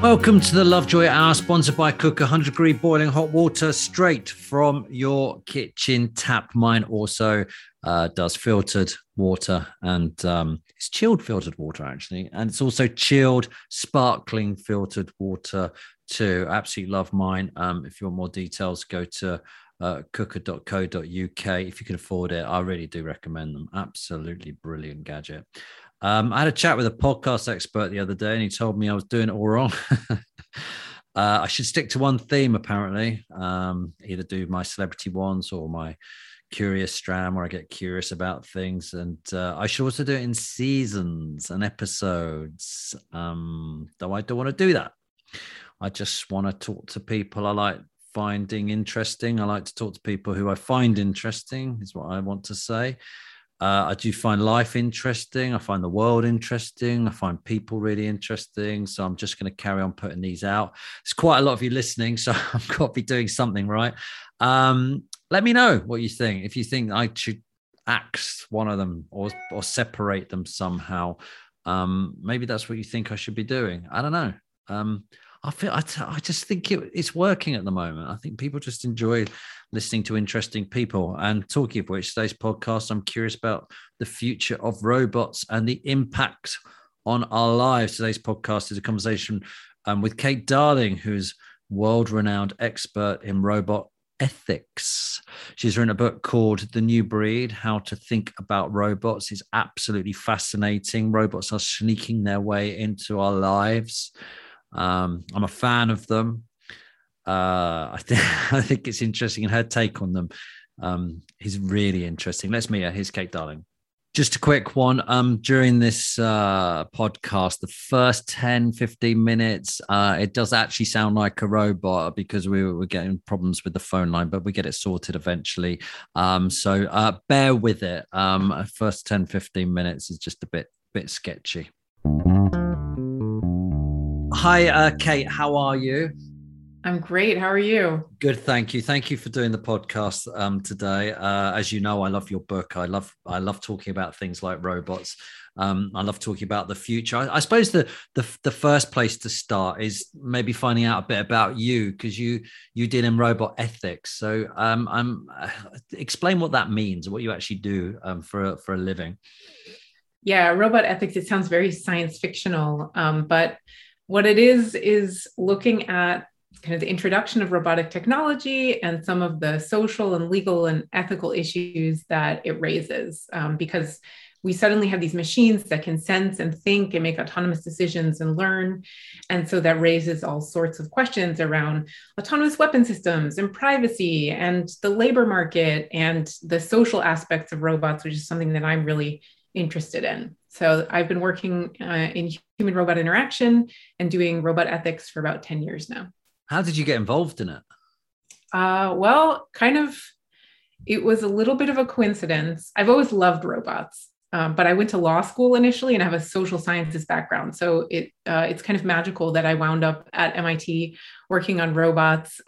Welcome to the Lovejoy Hour, sponsored by Cook, 100-degree boiling hot water straight from your kitchen tap. Mine also does filtered water, and it's chilled filtered water, actually. And it's also chilled, sparkling filtered water too. Absolutely love mine. If you want more details, go to cooker.co.uk. If you can afford it, I really do recommend them. Absolutely brilliant gadget. I had a chat with a podcast expert the other day, and he told me I was doing it all wrong. I should stick to one theme, apparently. Either do my celebrity ones or my curious strand, where I get curious about things. And I should also do it in seasons and episodes, though I don't want to do that. I just want to talk to people I like finding interesting. I like to talk to people who I find interesting, is what I want to say. I do find life interesting. I find the world interesting. I find people really interesting. So I'm just going to carry on putting these out. There's quite a lot of you listening, so I've got to be doing something right. Let me know what you think. If you think I should axe one of them or separate them somehow, maybe that's what you think I should be doing. I don't know. I just think it's working at the moment. I think people just enjoy listening to interesting people. And talking of which, today's podcast, I'm curious about the future of robots and the impact on our lives. Today's podcast is a conversation with Kate Darling, who's world-renowned expert in robot ethics. She's written a book called The New Breed: How to Think About Robots. It's absolutely fascinating. Robots are sneaking their way into our lives. I'm a fan of them. I think it's interesting, and her take on them is really interesting. Let's meet her. Here's Kate Darling. Just a quick one. During this podcast, the first 10, 15 minutes, it does actually sound like a robot because we were getting problems with the phone line, but we get it sorted eventually. So bear with it. First 10, 15 minutes is just a bit sketchy. Hi, Kate. How are you? I'm great. How are you? Good, thank you. Thank you for doing the podcast today. As you know, I love your book. I love talking about things like robots. I love talking about the future. I suppose the first place to start is maybe finding out a bit about you, because you deal in robot ethics. So explain what that means, what you actually do for a living. Yeah, robot ethics. It sounds very science fictional, but what it is looking at kind of the introduction of robotic technology and some of the social and legal and ethical issues that it raises, because we suddenly have these machines that can sense and think and make autonomous decisions and learn. And so that raises all sorts of questions around autonomous weapon systems and privacy and the labor market and the social aspects of robots, which is something that I'm really interested in. So I've been working in human-robot interaction and doing robot ethics for about 10 years now. How did you get involved in it? Well, it was a little bit of a coincidence. I've always loved robots, but I went to law school initially and I have a social sciences background. So it's kind of magical that I wound up at MIT working on robots.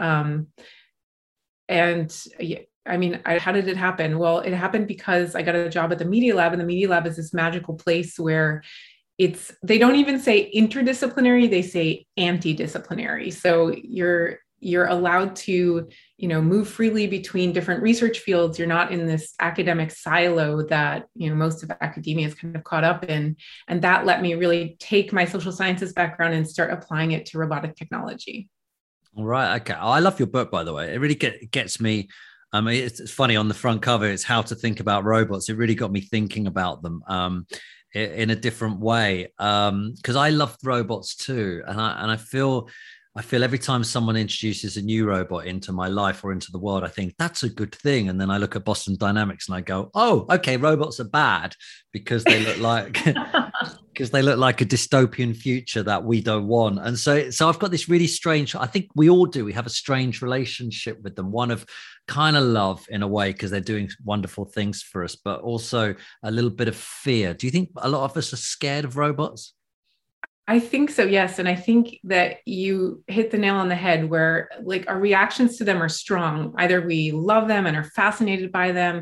How did it happen? Well, it happened because I got a job at the Media Lab, and the Media Lab is this magical place where they don't even say interdisciplinary, they say anti-disciplinary. So you're allowed to, move freely between different research fields. You're not in this academic silo that, most of academia is kind of caught up in. And that let me really take my social sciences background and start applying it to robotic technology. All right. Okay. I love your book, by the way. It really gets me. It's funny, on the front cover, it's How to Think About Robots. It really got me thinking about them in a different way, because I love robots too. And I feel every time someone introduces a new robot into my life or into the world, I think that's a good thing. And then I look at Boston Dynamics and I go, oh, okay, robots are bad because they look like a dystopian future that we don't want. And so I've got this really strange, I think we all do, we have a strange relationship with them. One of kind of love in a way, because they're doing wonderful things for us, but also a little bit of fear. Do you think a lot of us are scared of robots? I think so, yes. And I think that you hit the nail on the head where like our reactions to them are strong. Either we love them and are fascinated by them,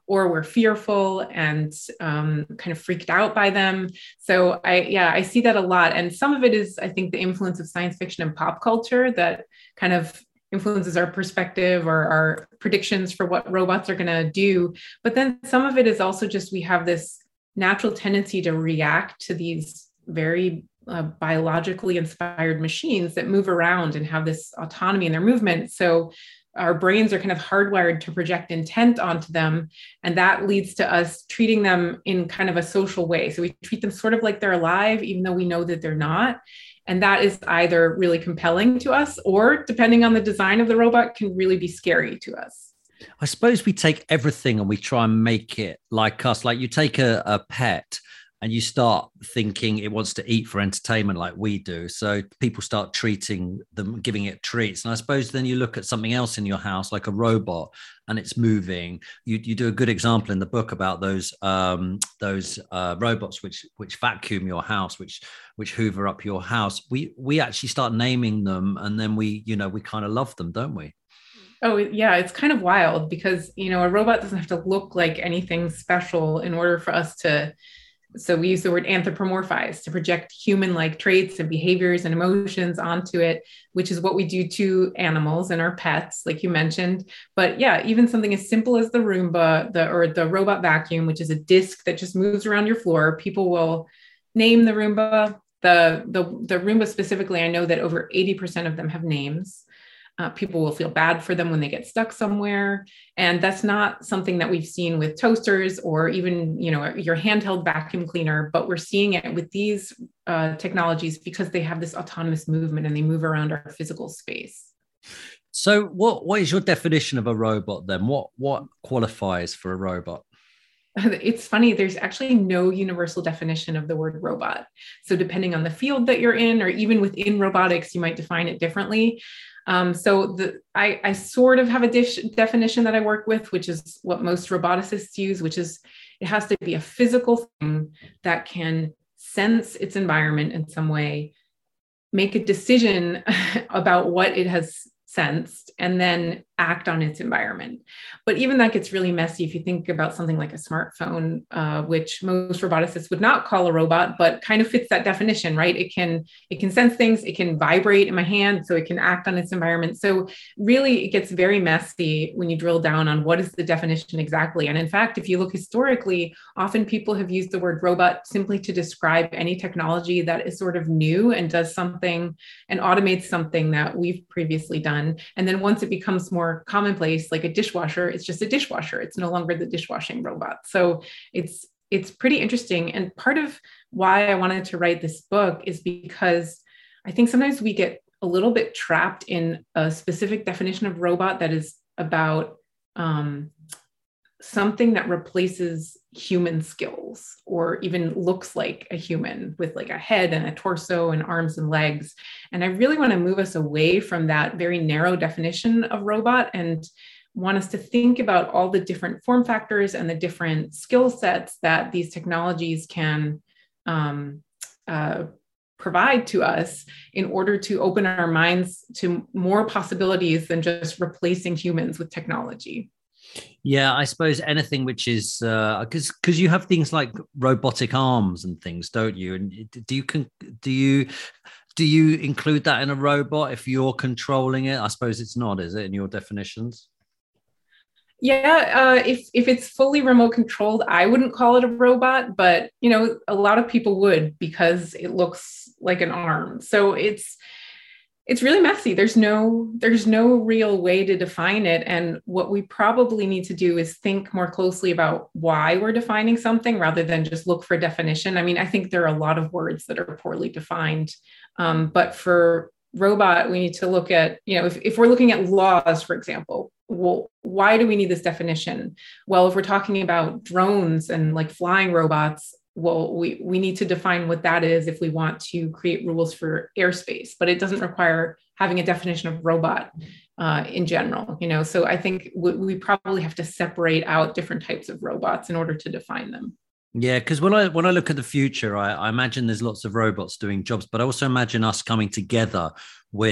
or we're fearful and kind of freaked out by them. So I see that a lot. And some of it is, I think, the influence of science fiction and pop culture that kind of influences our perspective or our predictions for what robots are going to do. But then some of it is also just we have this natural tendency to react to these very biologically inspired machines that move around and have this autonomy in their movement. So our brains are kind of hardwired to project intent onto them. And that leads to us treating them in kind of a social way. So we treat them sort of like they're alive, even though we know that they're not. And that is either really compelling to us, or depending on the design of the robot, can really be scary to us. I suppose we take everything and we try and make it like us. Like you take a pet and you start thinking it wants to eat for entertainment like we do. So people start treating them, giving it treats. And I suppose then you look at something else in your house, like a robot, and it's moving. You do a good example in the book about those robots which vacuum your house, which hoover up your house. We actually start naming them, and then we kind of love them, don't we? Oh, yeah, it's kind of wild because, a robot doesn't have to look like anything special in order for us to. So we use the word anthropomorphize to project human-like traits and behaviors and emotions onto it, which is what we do to animals and our pets, like you mentioned. But yeah, even something as simple as the Roomba, the robot vacuum, which is a disc that just moves around your floor, people will name the Roomba. The Roomba specifically, I know that over 80% of them have names. People will feel bad for them when they get stuck somewhere. And that's not something that we've seen with toasters or even, your handheld vacuum cleaner, but we're seeing it with these technologies because they have this autonomous movement and they move around our physical space. So what is your definition of a robot then? What qualifies for a robot? It's funny, there's actually no universal definition of the word robot. So depending on the field that you're in, or even within robotics, you might define it differently. I sort of have a definition that I work with, which is what most roboticists use, which is it has to be a physical thing that can sense its environment in some way, make a decision about what it has sensed, and then act on its environment. But even that gets really messy if you think about something like a smartphone, which most roboticists would not call a robot, but kind of fits that definition, right? It can sense things, it can vibrate in my hand, so it can act on its environment. So really, it gets very messy when you drill down on what is the definition exactly. And in fact, if you look historically, often people have used the word robot simply to describe any technology that is sort of new and does something and automates something that we've previously done. And then once it becomes more commonplace, like a dishwasher, it's just a dishwasher. It's no longer the dishwashing robot. So it's pretty interesting. And part of why I wanted to write this book is because I think sometimes we get a little bit trapped in a specific definition of robot that is about something that replaces human skills or even looks like a human with like a head and a torso and arms and legs. And I really want to move us away from that very narrow definition of robot and want us to think about all the different form factors and the different skill sets that these technologies can provide to us in order to open our minds to more possibilities than just replacing humans with technology. Yeah, I suppose anything which is because you have things like robotic arms and things, don't you? And do you include that in a robot if you're controlling it? I suppose it's not, is it, in your definitions? Yeah, if it's fully remote controlled, I wouldn't call it a robot, but a lot of people would because it looks like an arm. So it's really messy. There's no real way to define it. And what we probably need to do is think more closely about why we're defining something rather than just look for a definition. I mean, I think there are a lot of words that are poorly defined. But for robot, we need to look at, if we're looking at laws, for example, well, why do we need this definition? Well, if we're talking about drones and like flying robots, well, we need to define what that is if we want to create rules for airspace, but it doesn't require having a definition of robot in general, So I think we probably have to separate out different types of robots in order to define them. Yeah, because when I look at the future, I imagine there's lots of robots doing jobs, but I also imagine us coming together with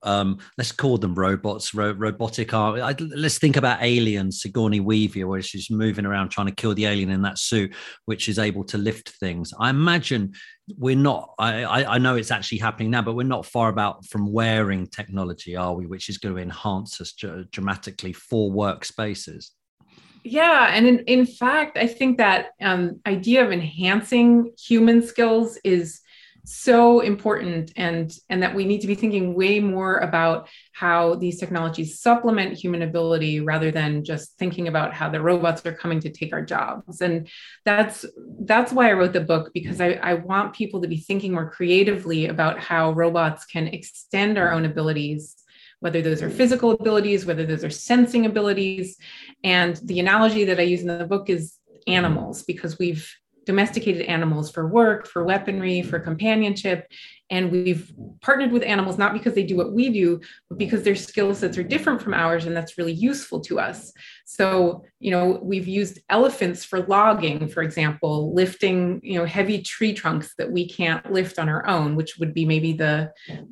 let's call them robots, robotic art. Let's think about Alien, Sigourney Weaver, where she's moving around trying to kill the alien in that suit, which is able to lift things. I imagine we're not, I know it's actually happening now, but we're not far about from wearing technology, are we? Which is going to enhance us dramatically for workspaces. Yeah. And in fact, I think that idea of enhancing human skills is so important, and that we need to be thinking way more about how these technologies supplement human ability rather than just thinking about how the robots are coming to take our jobs. And that's why I wrote the book, because I want people to be thinking more creatively about how robots can extend our own abilities, whether those are physical abilities, whether those are sensing abilities. And the analogy that I use in the book is animals, because we've domesticated animals for work, for weaponry, for companionship. And we've partnered with animals, not because they do what we do, but because their skill sets are different from ours. And that's really useful to us. So, we've used elephants for logging, for example, lifting, heavy tree trunks that we can't lift on our own, which would be maybe the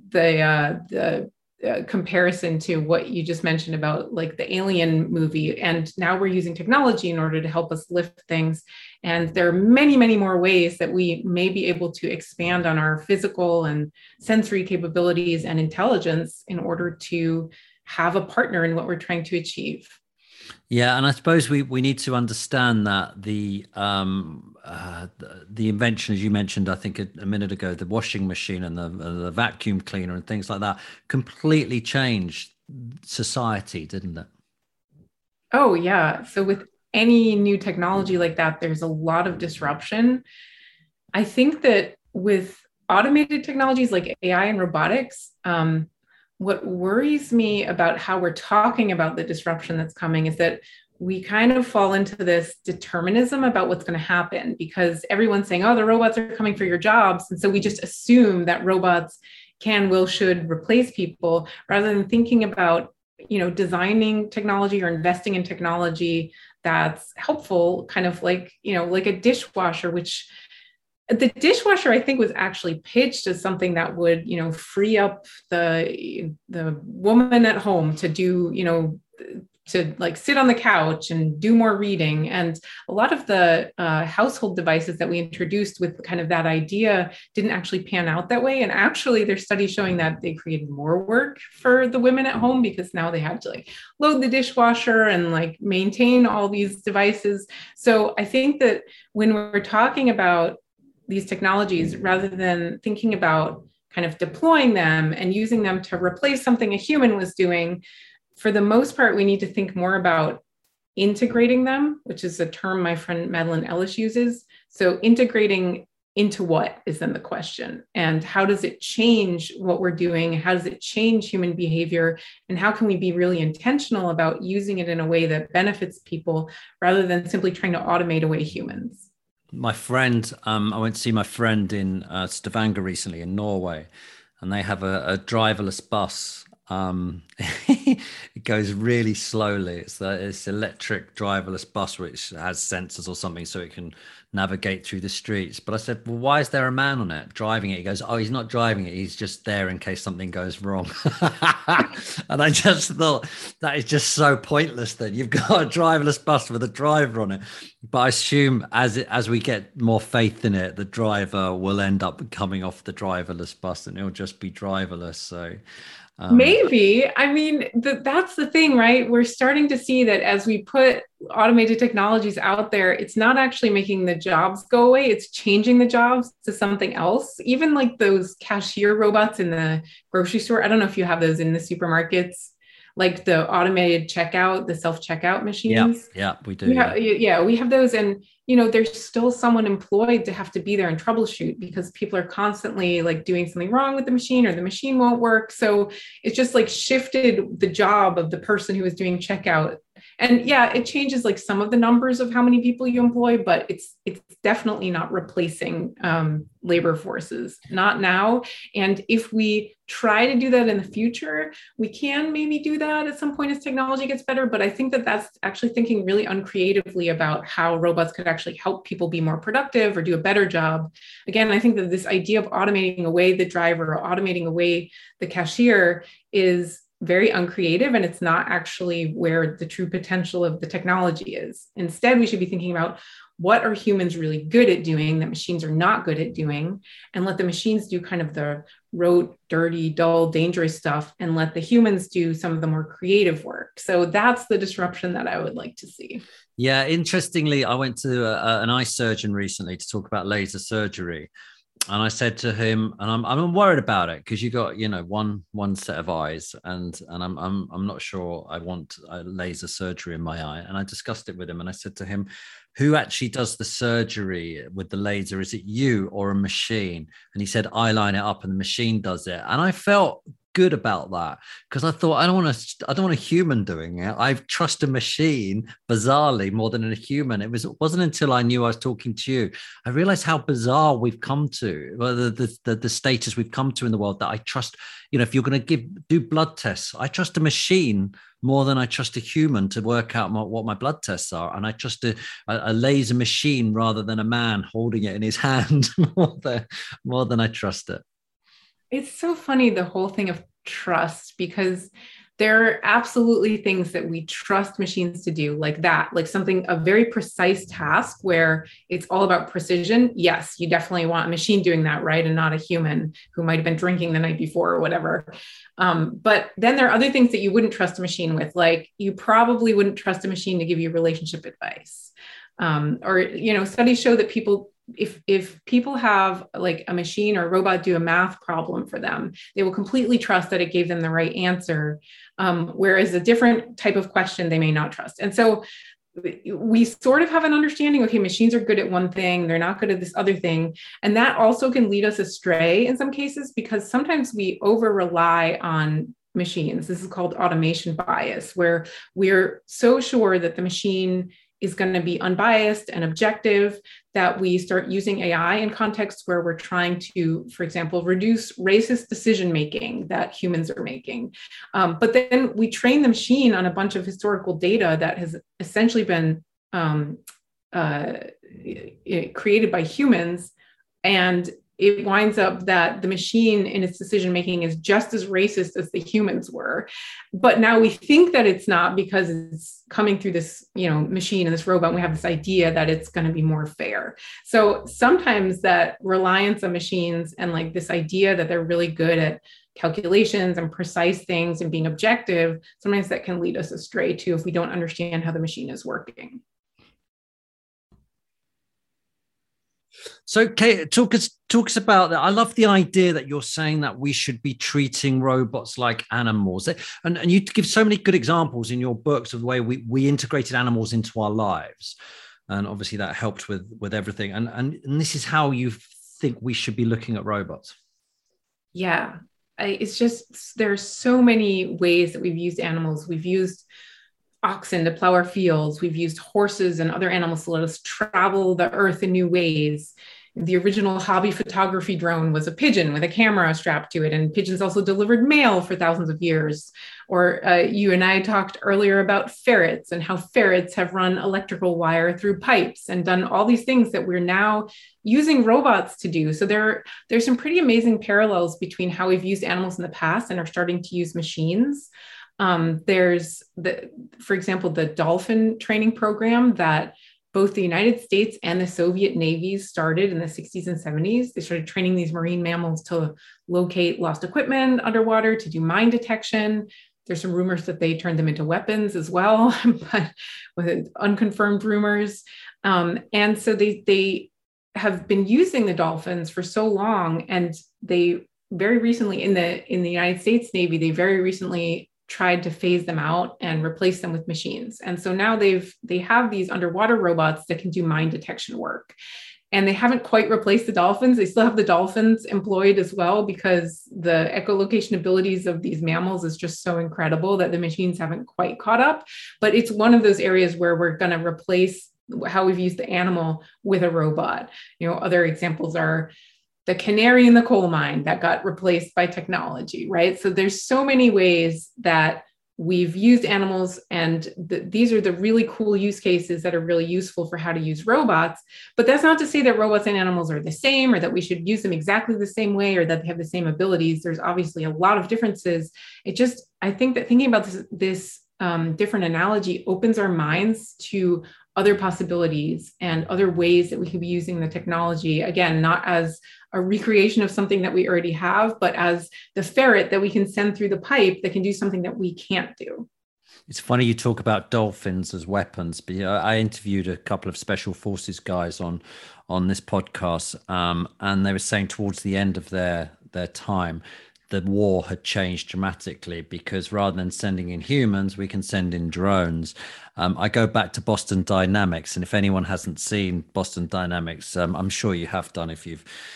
comparison to what you just mentioned about like the Alien movie. And now we're using technology in order to help us lift things. And there are many, many more ways that we may be able to expand on our physical and sensory capabilities and intelligence in order to have a partner in what we're trying to achieve. Yeah, and I suppose we need to understand that the invention, as you mentioned, I think a minute ago, the washing machine and the vacuum cleaner and things like that completely changed society, didn't it? Oh, yeah. So with any new technology like that, there's a lot of disruption. I think that with automated technologies like AI and robotics, what worries me about how we're talking about the disruption that's coming is that we kind of fall into this determinism about what's going to happen, because everyone's saying, oh, the robots are coming for your jobs. And so we just assume that robots can, will, should replace people, rather than thinking about, designing technology or investing in technology that's helpful, kind of like, like a dishwasher, which the dishwasher, I think, was actually pitched as something that would, free up the woman at home to do, to like sit on the couch and do more reading. And a lot of the household devices that we introduced with kind of that idea didn't actually pan out that way. And actually there's studies showing that they created more work for the women at home, because now they have to like load the dishwasher and like maintain all these devices. So I think that when we're talking about these technologies, rather than thinking about kind of deploying them and using them to replace something a human was doing, for the most part, we need to think more about integrating them, which is a term my friend Madeline Ellis uses. So integrating into what is then the question, and how does it change what we're doing? How does it change human behavior? And how can we be really intentional about using it in a way that benefits people, rather than simply trying to automate away humans? My friend, I went to see my friend in Stavanger recently in Norway, and they have a driverless bus. It goes really slowly. It's electric driverless bus, which has sensors or something, so it can navigate through the streets. But I said, well, why is there a man on it driving it? He goes, oh, he's not driving it. He's just there in case something goes wrong. And I just thought, that is just so pointless then. You've got a driverless bus with a driver on it. But I assume as we get more faith in it, the driver will end up coming off the driverless bus and it'll just be driverless. So maybe. I mean, that's the thing, right? We're starting to see that as we put automated technologies out there, it's not actually making the jobs go away. It's changing the jobs to something else. Even like those cashier robots in the grocery store. I don't know if you have those in the supermarkets, like the automated checkout, the self-checkout machines. Yeah, we do. We have those. And, there's still someone employed to have to be there and troubleshoot, because people are constantly like doing something wrong with the machine, or the machine won't work. So it's just like shifted the job of the person who was doing checkout. And yeah, it changes like some of the numbers of how many people you employ, but it's definitely not replacing labor forces, not now. And if we try to do that in the future, we can maybe do that at some point as technology gets better. But I think that that's actually thinking really uncreatively about how robots could actually help people be more productive or do a better job. Again, I think that this idea of automating away the driver or automating away the cashier is very uncreative, and it's not actually where the true potential of the technology is. Instead, we should be thinking about what are humans really good at doing that machines are not good at doing, and let the machines do kind of the rote, dirty, dull, dangerous stuff, and let the humans do some of the more creative work. So that's the disruption that I would like to see. Yeah, interestingly, I went to an eye surgeon recently to talk about laser surgery. And I said to him, and I'm worried about it because you got, one set of eyes, and I'm not sure I want a laser surgery in my eye. And I discussed it with him, and I said to him, who actually does the surgery with the laser? Is it you or a machine? And he said, I line it up and the machine does it. And I felt good about that because I thought I don't want a human doing it. I trust a machine bizarrely more than a human. It wasn't until I knew I was talking to you I realized how bizarre we've come to, the status we've come to in the world, that I trust, if you're going to do blood tests, I trust a machine more than I trust a human to work out what my blood tests are. And I trust a laser machine rather than a man holding it in his hand more than I trust it. It's so funny, the whole thing of trust, because there are absolutely things that we trust machines to do, like that, like a very precise task where it's all about precision. Yes, you definitely want a machine doing that, right? And not a human who might have been drinking the night before or whatever. But then there are other things that you wouldn't trust a machine with, like you probably wouldn't trust a machine to give you relationship advice. Studies show that if people have like a machine or a robot do a math problem for them, they will completely trust that it gave them the right answer. Whereas a different type of question, they may not trust. And so we sort of have an understanding, okay, machines are good at one thing, they're not good at this other thing. And that also can lead us astray in some cases, because sometimes we over rely on machines. This is called automation bias, where we're so sure that the machine is going to be unbiased and objective that we start using AI in contexts where we're trying to, for example, reduce racist decision-making that humans are making. But then we train the machine on a bunch of historical data that has essentially been created by humans, and it winds up that the machine in its decision-making is just as racist as the humans were. But now we think that it's not because it's coming through this, machine and this robot, and we have this idea that it's going to be more fair. So sometimes that reliance on machines and like this idea that they're really good at calculations and precise things and being objective, sometimes that can lead us astray too if we don't understand how the machine is working. So, Kate, talk us about that. I love the idea that you're saying that we should be treating robots like animals, and you give so many good examples in your books of the way we integrated animals into our lives, and obviously that helped with everything. And this is how you think we should be looking at robots. Yeah, it's just there's so many ways that we've used animals. We've used oxen to plow our fields. We've used horses and other animals to let us travel the earth in new ways. The original hobby photography drone was a pigeon with a camera strapped to it, and pigeons also delivered mail for thousands of years. Or you and I talked earlier about ferrets and how ferrets have run electrical wire through pipes and done all these things that we're now using robots to do. So there's some pretty amazing parallels between how we've used animals in the past and are starting to use machines. There's for example, the dolphin training program that both the United States and the Soviet navies started in the 60s and 70s. They started training these marine mammals to locate lost equipment underwater, to do mine detection. There's some rumors that they turned them into weapons as well, but with unconfirmed rumors. And so they have been using the dolphins for so long, and they very recently in the United States Navy, they very recently tried to phase them out and replace them with machines. And so now they have these underwater robots that can do mine detection work. and they haven't quite replaced the dolphins. They still have the dolphins employed as well, because the echolocation abilities of these mammals is just so incredible that the machines haven't quite caught up. But it's one of those areas where we're going to replace how we've used the animal with a robot. Other examples are the canary in the coal mine that got replaced by technology, right? So there's so many ways that we've used animals, and these are the really cool use cases that are really useful for how to use robots. But that's not to say that robots and animals are the same, or that we should use them exactly the same way, or that they have the same abilities. There's obviously a lot of differences. I think that thinking about this different analogy opens our minds to other possibilities and other ways that we could be using the technology, again, not as a recreation of something that we already have, but as the ferret that we can send through the pipe that can do something that we can't do. It's funny you talk about dolphins as weapons, but I interviewed a couple of special forces guys on this podcast, and they were saying towards the end of their time, the war had changed dramatically, because rather than sending in humans, we can send in drones. I go back to Boston Dynamics, and if anyone hasn't seen Boston Dynamics, I'm sure you have done. If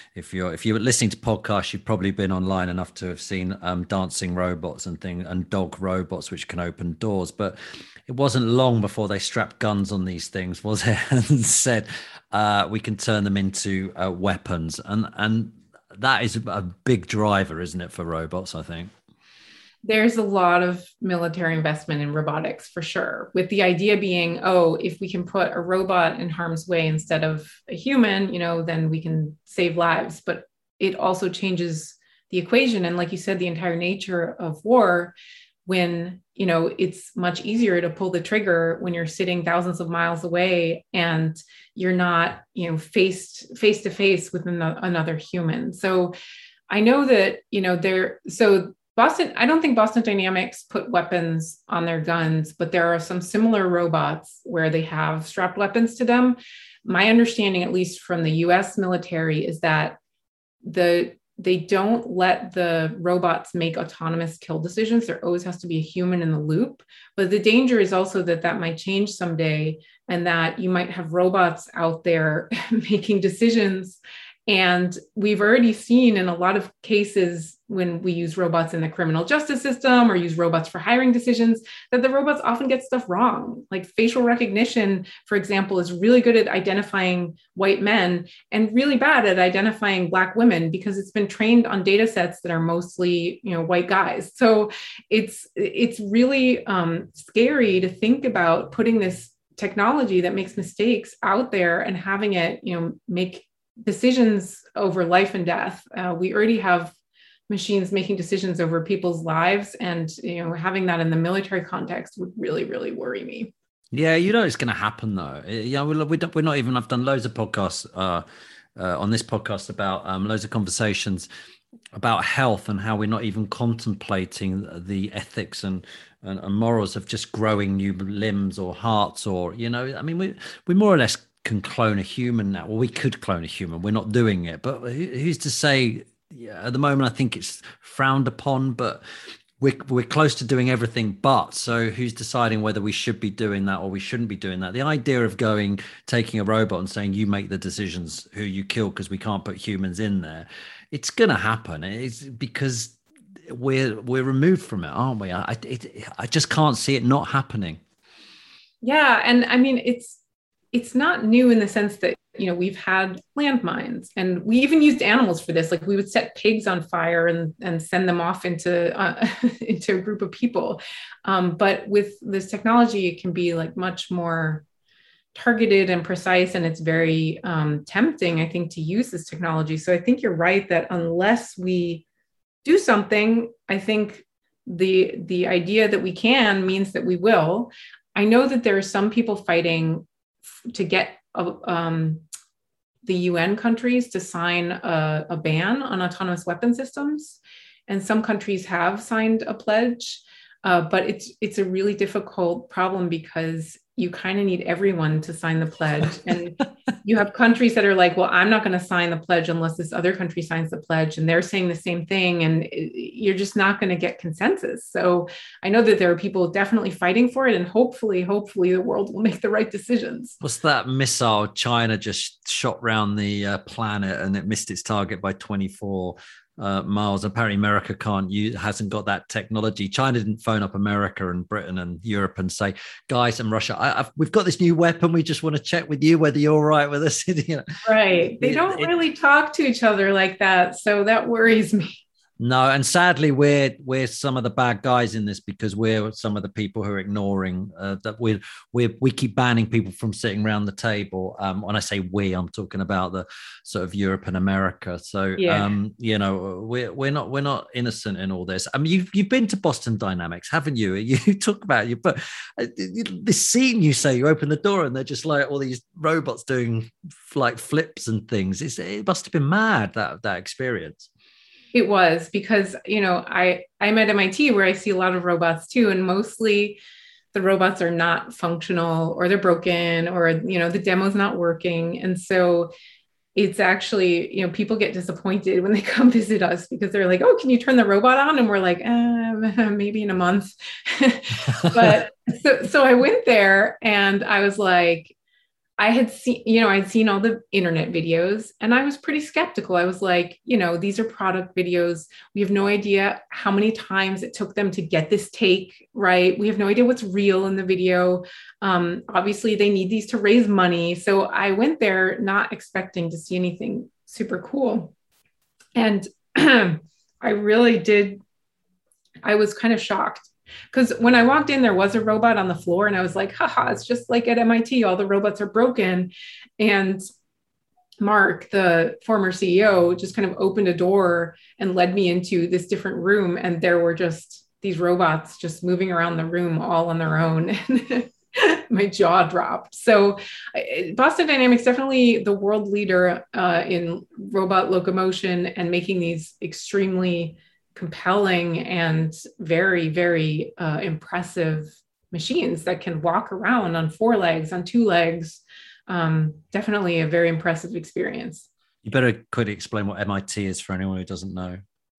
you were listening to podcasts, you've probably been online enough to have seen dancing robots and dog robots which can open doors. But it wasn't long before they strapped guns on these things, was it? And said we can turn them into weapons, and that is a big driver, isn't it, for robots, I think? There's a lot of military investment in robotics for sure, with the idea being, if we can put a robot in harm's way instead of a human, then we can save lives. But it also changes the equation. And like you said, the entire nature of war, when, it's much easier to pull the trigger when you're sitting thousands of miles away and you're not, face to face with another human. So I know that, I don't think Boston Dynamics put weapons on their guns, but there are some similar robots where they have strapped weapons to them. My understanding, at least from the US military, is that they don't let the robots make autonomous kill decisions. There always has to be a human in the loop. But the danger is also that might change someday, and that you might have robots out there making decisions. And we've already seen in a lot of cases when we use robots in the criminal justice system or use robots for hiring decisions, that the robots often get stuff wrong. Like facial recognition, for example, is really good at identifying white men and really bad at identifying Black women, because it's been trained on data sets that are mostly, white guys. So it's really scary to think about putting this technology that makes mistakes out there and having it, make decisions over life and death. We already have machines making decisions over people's lives, and having that in the military context would really, really worry me. Yeah, it's going to happen though. Yeah, we're not even. I've done loads of podcasts on this podcast about loads of conversations about health and how we're not even contemplating the ethics and morals of just growing new limbs or hearts, or we more or less can clone a human now. Well, we could clone a human. We're not doing it, but who's to say? Yeah, at the moment, I think it's frowned upon, but we're close to doing everything. But so who's deciding whether we should be doing that or we shouldn't be doing that? The idea of taking a robot and saying you make the decisions who you kill because we can't put humans in there, it's going to happen. It's because we're removed from it, aren't we? I just can't see it not happening. Yeah, and I mean it's not new in the sense that we've had landmines, and we even used animals for this. Like we would set pigs on fire and send them off into a group of people. But with this technology, it can be like much more targeted and precise, and it's very tempting, I think, to use this technology. So I think you're right that unless we do something, I think the idea that we can means that we will. I know that there are some people fighting to get the UN countries to sign a ban on autonomous weapon systems. And some countries have signed a pledge, but it's a really difficult problem because you kind of need everyone to sign the pledge. And you have countries that are like, well, I'm not going to sign the pledge unless this other country signs the pledge. And they're saying the same thing. And you're just not going to get consensus. So I know that there are people definitely fighting for it. And hopefully the world will make the right decisions. What's that missile China just shot round the planet and it missed its target by 24 miles? Apparently America hasn't got that technology. China didn't phone up America and Britain and Europe and say, guys, and Russia, we've got this new weapon. We just want to check with you whether you're all right with us. You know? Right. They don't really talk to each other like that. So that worries me. No, and sadly, we're some of the bad guys in this because we're some of the people who are ignoring that. We keep banning people from sitting around the table. When I say we, I'm talking about the sort of Europe and America. So you know, we're not innocent in all this. I mean, you've been to Boston Dynamics, haven't you? You talk about you, but this scene you say you open the door and they're just like all these robots doing like flips and things. It must have been mad that experience. It was because, you know, I'm at MIT where I see a lot of robots too, and mostly the robots are not functional or they're broken or, you know, the demo's not working. And so it's actually, you know, people get disappointed when they come visit us because they're like, oh, can you turn the robot on? And we're like, maybe in a month. But so I went there and I was like, I'd seen all the internet videos and I was pretty skeptical. I was like, you know, these are product videos. We have no idea how many times it took them to get this take right. We have no idea what's real in the video. Obviously, they need these to raise money. So I went there not expecting to see anything super cool. And I was kind of shocked. Because when I walked in, there was a robot on the floor and I was like, haha, it's just like at MIT, all the robots are broken. And Mark, the former CEO, just kind of opened a door and led me into this different room. And there were just these robots just moving around the room all on their own. My jaw dropped. So Boston Dynamics, definitely the world leader in robot locomotion and making these extremely compelling and very, very impressive machines that can walk around on 4 legs, on 2 legs. Definitely a very impressive experience. You better quickly explain what MIT is for anyone who doesn't know.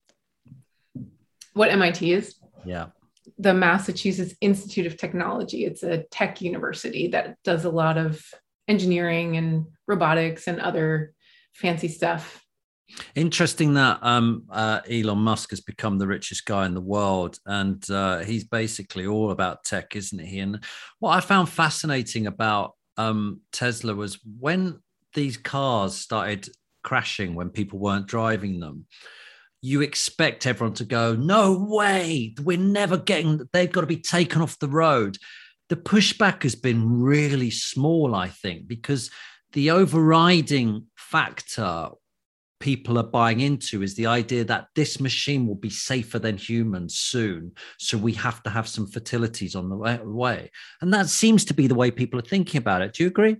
What MIT is? Yeah. The Massachusetts Institute of Technology. It's a tech university that does a lot of engineering and robotics and other fancy stuff. Interesting that Elon Musk has become the richest guy in the world, and he's basically all about tech, isn't he? And what I found fascinating about Tesla was when these cars started crashing, when people weren't driving them, you expect everyone to go, no way, we're never getting, they've got to be taken off the road. The pushback has been really small, I think, because the overriding factor people are buying into is the idea that this machine will be safer than humans soon. So we have to have some fatalities on the way. And that seems to be the way people are thinking about it. Do you agree?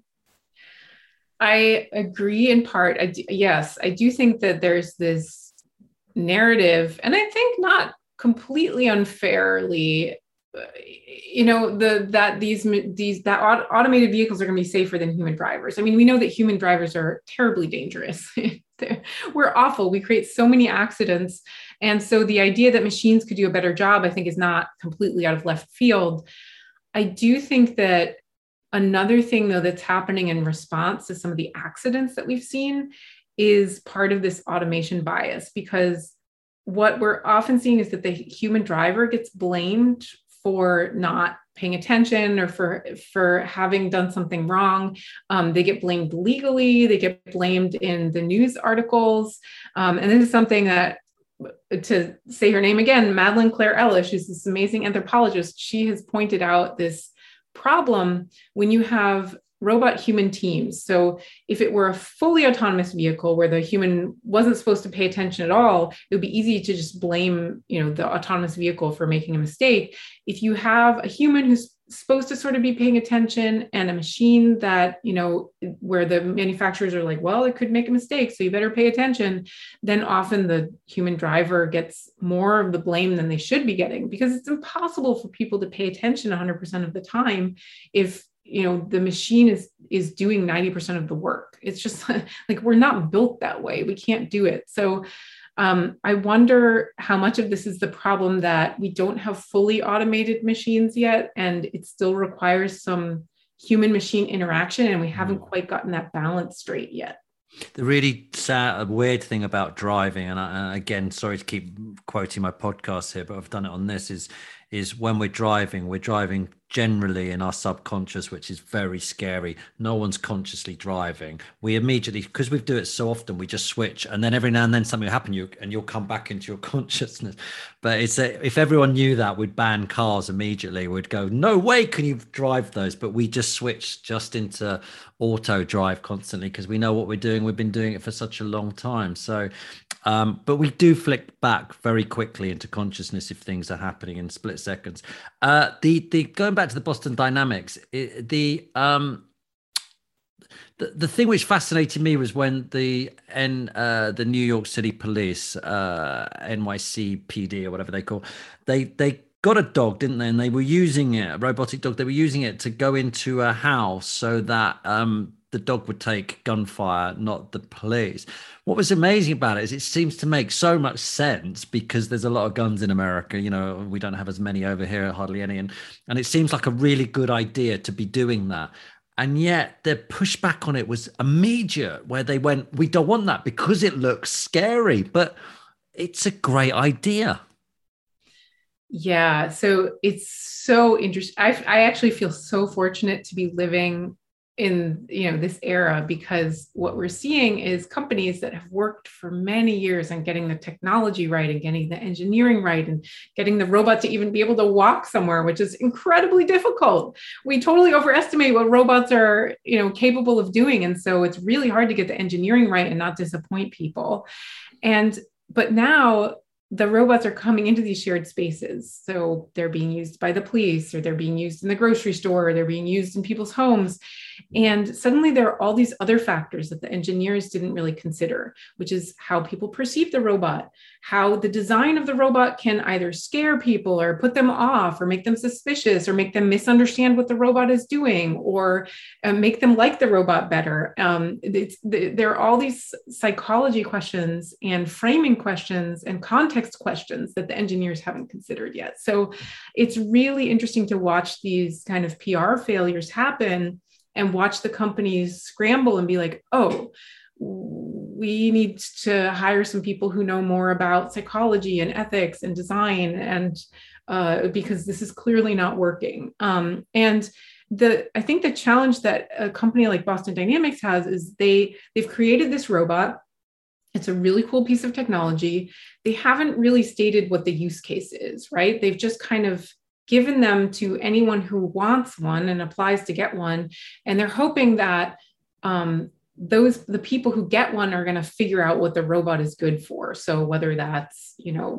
I agree in part. Yes, I do think that there's this narrative, and I think not completely unfairly, you know, that automated vehicles are going to be safer than human drivers. I mean, we know that human drivers are terribly dangerous. We're awful. We create so many accidents. And so the idea that machines could do a better job, I think, is not completely out of left field. I do think that another thing, though, that's happening in response to some of the accidents that we've seen is part of this automation bias, because what we're often seeing is that the human driver gets blamed for not paying attention or for having done something wrong. They get blamed legally, they get blamed in the news articles. And this is something that, to say her name again, Madeleine Claire Ellis, who's this amazing anthropologist, she has pointed out this problem when you have robot human teams. So if it were a fully autonomous vehicle where the human wasn't supposed to pay attention at all, it would be easy to just blame, you know, the autonomous vehicle for making a mistake. If you have a human who's supposed to sort of be paying attention and a machine that, you know, where the manufacturers are like, well, it could make a mistake, so you better pay attention, then often the human driver gets more of the blame than they should be getting, because it's impossible for people to pay attention 100% of the time if the machine is doing 90% of the work. It's just like, we're not built that way. We can't do it. So I wonder how much of this is the problem that we don't have fully automated machines yet, and it still requires some human machine interaction, and we haven't quite gotten that balance straight yet. The really sad, weird thing about driving, and again, sorry to keep quoting my podcast here, but I've done it on this, is when we're driving generally in our subconscious, which is very scary. No one's consciously driving. We immediately, because we do it so often, we just switch, and then every now and then something will happen, and you'll come back into your consciousness. But if everyone knew that, we'd ban cars immediately. We'd go, no way can you drive those. But we just switch just into auto drive constantly because we know what we're doing. We've been doing it for such a long time. So but we do flick back very quickly into consciousness if things are happening in split seconds. The going back to the Boston Dynamics, the thing which fascinated me was when the New York City Police, NYCPD or whatever they call, they got a dog, didn't they? And they were using it, a robotic dog. They were using it to go into a house so that the dog would take gunfire, not the police. What was amazing about it is it seems to make so much sense because there's a lot of guns in America. We don't have as many over here, hardly any. And it seems like a really good idea to be doing that. And yet their pushback on it was immediate, where they went, we don't want that because it looks scary, but it's a great idea. Yeah. So it's so interesting. I actually feel so fortunate to be living in this era, because what we're seeing is companies that have worked for many years on getting the technology right and getting the engineering right and getting the robot to even be able to walk somewhere, which is incredibly difficult. We totally overestimate what robots are capable of doing, and so it's really hard to get the engineering right and not disappoint people. But now the robots are coming into these shared spaces. So they're being used by the police, or they're being used in the grocery store, or they're being used in people's homes. And suddenly there are all these other factors that the engineers didn't really consider, which is how people perceive the robot, how the design of the robot can either scare people or put them off or make them suspicious or make them misunderstand what the robot is doing, or make them like the robot better. There are all these psychology questions and framing questions and context questions that the engineers haven't considered yet. So it's really interesting to watch these kind of PR failures happen and watch the companies scramble and be like, oh, we need to hire some people who know more about psychology and ethics and design, and because this is clearly not working. And I think the challenge that a company like Boston Dynamics has is they've created this robot. It's a really cool piece of technology. They haven't really stated what the use case is, right? They've just kind of given them to anyone who wants one and applies to get one. And they're hoping that the people who get one are going to figure out what the robot is good for. So whether that's,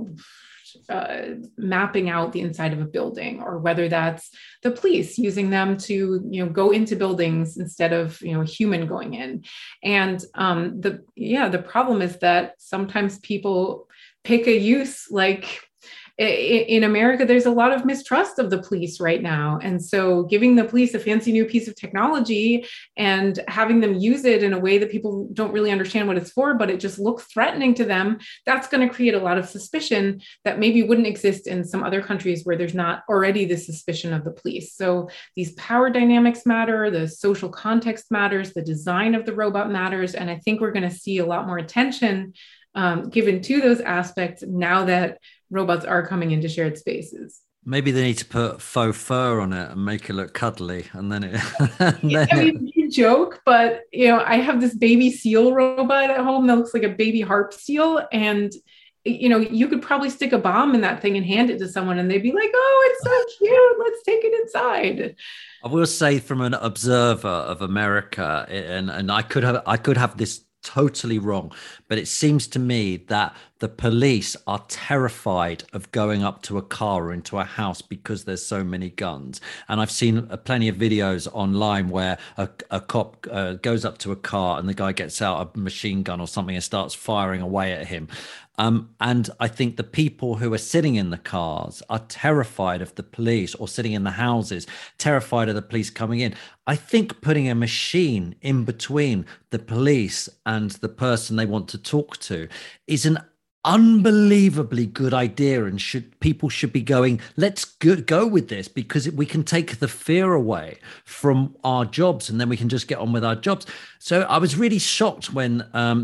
mapping out the inside of a building, or whether that's the police using them to, go into buildings instead of, a human going in. And the problem is that sometimes people pick a use, like in America, there's a lot of mistrust of the police right now. And so giving the police a fancy new piece of technology and having them use it in a way that people don't really understand what it's for, but it just looks threatening to them, that's going to create a lot of suspicion that maybe wouldn't exist in some other countries where there's not already the suspicion of the police. So these power dynamics matter, the social context matters, the design of the robot matters. And I think we're going to see a lot more attention given to those aspects now that robots are coming into shared spaces. Maybe they need to put faux fur on it and make it look cuddly, and then it. You joke, but I have this baby seal robot at home that looks like a baby harp seal, and you could probably stick a bomb in that thing and hand it to someone, and they'd be like, "Oh, it's so cute! Let's take it inside." I will say, from an observer of America, and I could have this totally wrong, but it seems to me that the police are terrified of going up to a car or into a house because there's so many guns. And I've seen plenty of videos online where a cop goes up to a car and the guy gets out a machine gun or something and starts firing away at him. And I think the people who are sitting in the cars are terrified of the police, or sitting in the houses, terrified of the police coming in. I think putting a machine in between the police and the person they want to talk to is an unbelievably good idea, and people should be going, let's go with this, because we can take the fear away from our jobs, and then we can just get on with our jobs. So I was really shocked when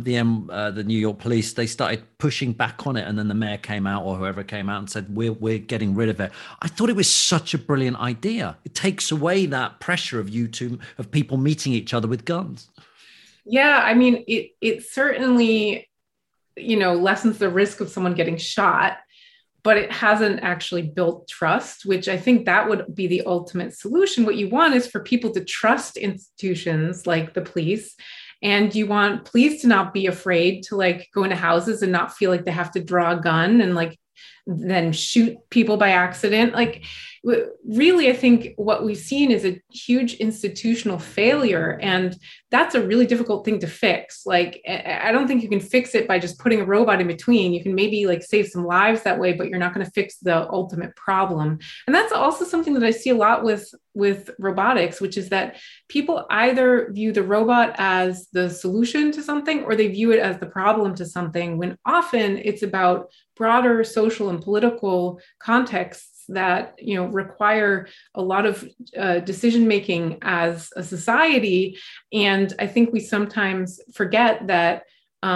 the New York police, they started pushing back on it, and then the mayor came out, or whoever came out, and said we're getting rid of it. I thought it was such a brilliant idea. It takes away that pressure of people meeting each other with guns. Yeah, I mean, it certainly, lessens the risk of someone getting shot, but it hasn't actually built trust, which I think that would be the ultimate solution. What you want is for people to trust institutions like the police, and you want police to not be afraid to like go into houses and not feel like they have to draw a gun and like then shoot people by accident. Like, really, I think what we've seen is a huge institutional failure, and that's a really difficult thing to fix. Like, I don't think you can fix it by just putting a robot in between. You can maybe like save some lives that way, but you're not going to fix the ultimate problem. And that's also something that I see a lot with robotics, which is that people either view the robot as the solution to something, or they view it as the problem to something, when often it's about broader social and political contexts that require a lot of decision making as a society. And I think we sometimes forget that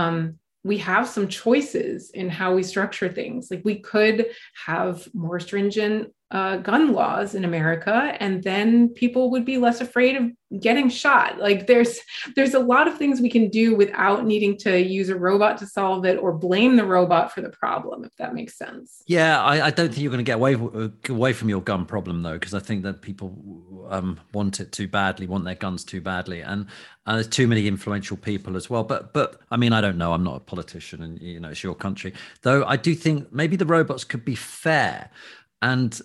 we have some choices in how we structure things. Like, we could have more stringent gun laws in America, and then people would be less afraid of getting shot. Like, there's a lot of things we can do without needing to use a robot to solve it, or blame the robot for the problem, if that makes sense. Yeah, I don't think you're going to get away from your gun problem, though, because I think that people want it too badly, want their guns too badly, and there's too many influential people as well. But I mean, I don't know. I'm not a politician, and it's your country. Though I do think maybe the robots could be fair, and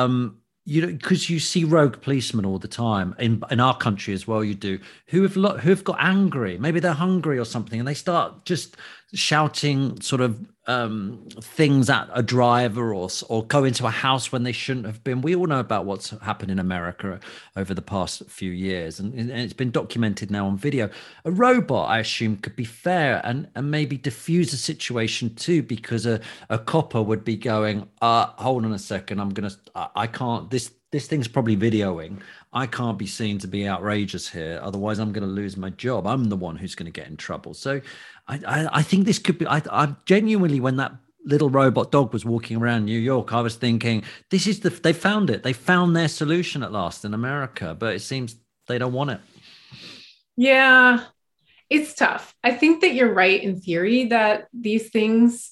because you see rogue policemen all the time in our country as well. You do, who've got angry, maybe they're hungry or something, and they start just shouting sort of things at a driver, or go into a house when they shouldn't have been. We all know about what's happened in America over the past few years, and it's been documented now on video. A robot, I assume, could be fair and maybe diffuse a situation too, because a copper would be going, hold on a second, I can't, this thing's probably videoing. I can't be seen to be outrageous here. Otherwise, I'm going to lose my job. I'm the one who's going to get in trouble. So I think this could be, I genuinely, when that little robot dog was walking around New York, I was thinking, they found it. They found their solution at last in America, but it seems they don't want it. Yeah, it's tough. I think that you're right in theory that these things,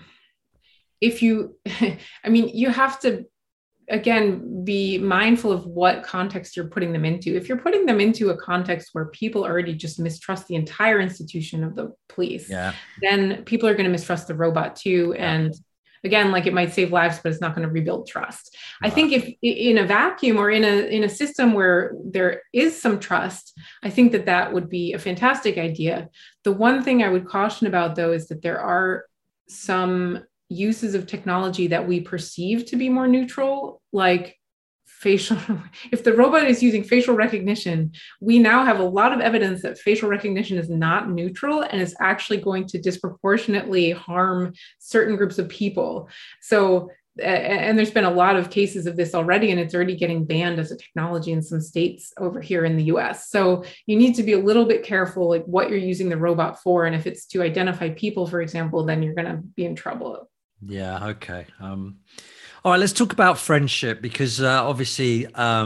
you have to, again, be mindful of what context you're putting them into. If you're putting them into a context where people already just mistrust the entire institution of the police, then people are going to mistrust the robot too. Yeah. And again, like, it might save lives, but it's not going to rebuild trust. Wow. I think if in a vacuum, or in a system where there is some trust, I think that would be a fantastic idea. The one thing I would caution about, though, is that there are some uses of technology that we perceive to be more neutral, like if the robot is using facial recognition, we now have a lot of evidence that facial recognition is not neutral and is actually going to disproportionately harm certain groups of people. So, and there's been a lot of cases of this already, and it's already getting banned as a technology in some states over here in the US. So you need to be a little bit careful, like, what you're using the robot for. And if it's to identify people, for example, then you're going to be in trouble. Yeah. Okay. All right. Let's talk about friendship, because obviously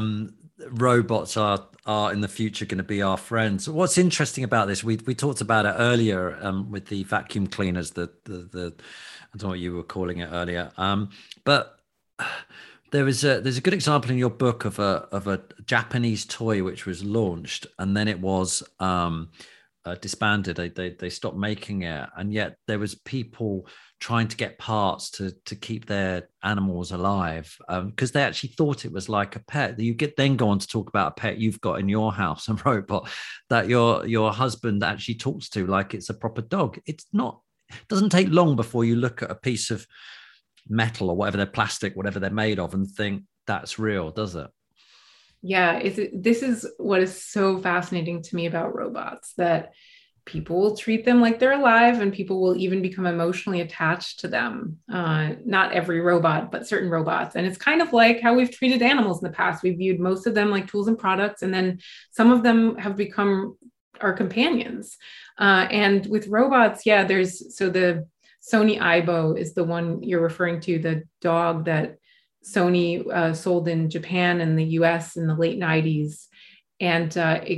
robots are in the future going to be our friends. What's interesting about this? We talked about it earlier with the vacuum cleaners. The I don't know what you were calling it earlier. But there's a good example in your book of a Japanese toy which was launched, and then it was disbanded. They stopped making it, and yet there was people trying to get parts to keep their animals alive, because they actually thought it was like a pet. You then go on to talk about a pet you've got in your house, a robot that your husband actually talks to like it's a proper dog. It's not it doesn't take long before you look at a piece of metal or whatever they're plastic, whatever they're made of, and think that's real, does it? Yeah, this is what is so fascinating to me about robots, that people will treat them like they're alive, and people will even become emotionally attached to them. Not every robot, but certain robots. And it's kind of like how we've treated animals in the past. We viewed most of them like tools and products, and then some of them have become our companions. And with robots, yeah, the Sony Aibo is the one you're referring to, the dog that Sony sold in Japan and the US in the late 90s. And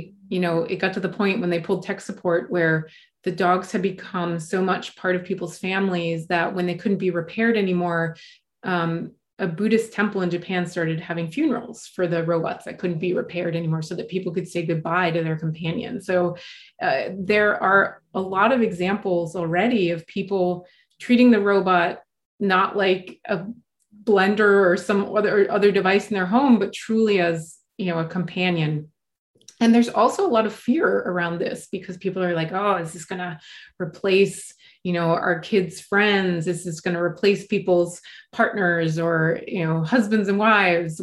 it got to the point when they pulled tech support where the dogs had become so much part of people's families that when they couldn't be repaired anymore, a Buddhist temple in Japan started having funerals for the robots that couldn't be repaired anymore, so that people could say goodbye to their companion. So there are a lot of examples already of people treating the robot not like a blender or some other device in their home, but truly as, a companion. And there's also a lot of fear around this, because people are like, oh, is this going to replace, our kids' friends? Is this going to replace people's partners or, husbands and wives?